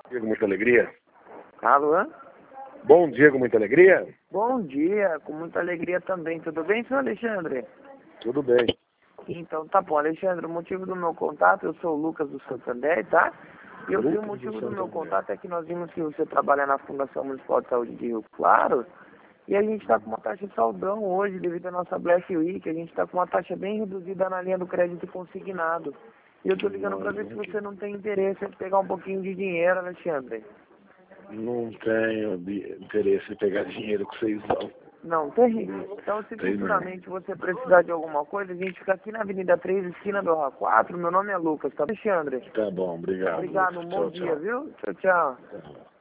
Dia com muita alegria. Alô? Bom dia com muita alegria. Bom dia, com muita alegria também. Tudo bem, senhor Alexandre? Tudo bem. Então, tá bom, Alexandre, o motivo do meu contato, eu sou o Lucas do Santander, tá? E o motivo do meu contato é que nós vimos que você trabalha na Fundação Municipal de Saúde de Rio Claro, e a gente está com uma taxa de saldão hoje, devido à nossa Black Week, a gente está com uma taxa bem reduzida na linha do crédito consignado. E eu tô ligando para ver se você não tem interesse em pegar um pouquinho de dinheiro, Alexandre. Não tenho interesse em pegar dinheiro com vocês, não. Não, terrível. Então, se futuramente você precisar de alguma coisa, a gente fica aqui na Avenida 3, esquina do R4. Meu nome é Lucas, tá, Alexandre? Tá bom, obrigado. Obrigado, um bom Tchau, dia, tchau. viu? Tchau, tchau. Tá bom.